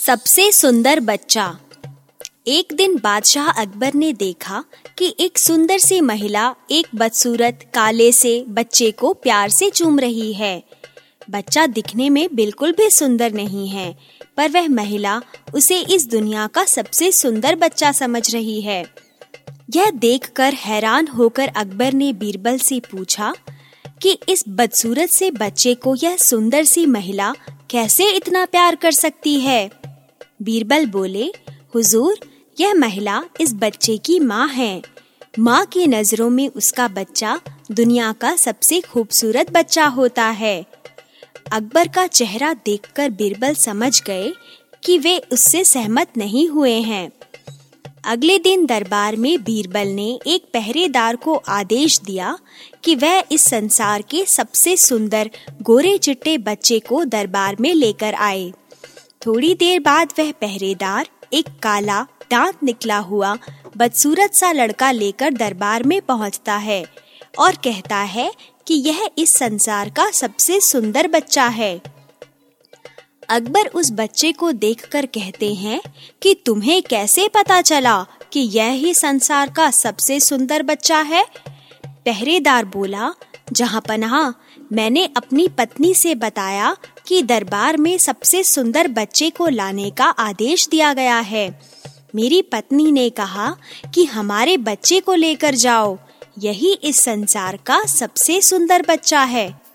सबसे सुंदर बच्चा। एक दिन बादशाह अकबर ने देखा कि एक सुंदर सी महिला एक बदसूरत काले से बच्चे को प्यार से चूम रही है। बच्चा दिखने में बिल्कुल भी सुंदर नहीं है, पर वह महिला उसे इस दुनिया का सबसे सुंदर बच्चा समझ रही है। यह देखकर हैरान होकर अकबर ने बीरबल से पूछा कि इस बदसूरत से बच्चे को यह सुंदर सी महिला कैसे इतना प्यार कर सकती है। बीरबल बोले, हुजूर, यह महिला इस बच्चे की माँ है। माँ की नजरों में उसका बच्चा दुनिया का सबसे खूबसूरत बच्चा होता है। अकबर का चेहरा देखकर बीरबल समझ गए कि वे उससे सहमत नहीं हुए हैं। अगले दिन दरबार में बीरबल ने एक पहरेदार को आदेश दिया कि वह इस संसार के सबसे सुंदर गोरे चिट्टे बच्चे को दरबार में लेकर आए। थोड़ी देर बाद वह पहरेदार एक काला दांत निकला हुआ बदसूरत सा लड़का लेकर दरबार में पहुंचता है और कहता है कि यह इस संसार का सबसे सुंदर बच्चा है। अकबर उस बच्चे को देखकर कहते हैं कि तुम्हें कैसे पता चला कि यह ही संसार का सबसे सुंदर बच्चा है? पहरेदार बोला, जहां पनाह, मैंने अपनी पत्नी से बताया कि दरबार में सबसे सुंदर बच्चे को लाने का आदेश दिया गया है। मेरी पत्नी ने कहा कि हमारे बच्चे को लेकर जाओ, यही इस संसार का सबसे सुंदर बच्चा है।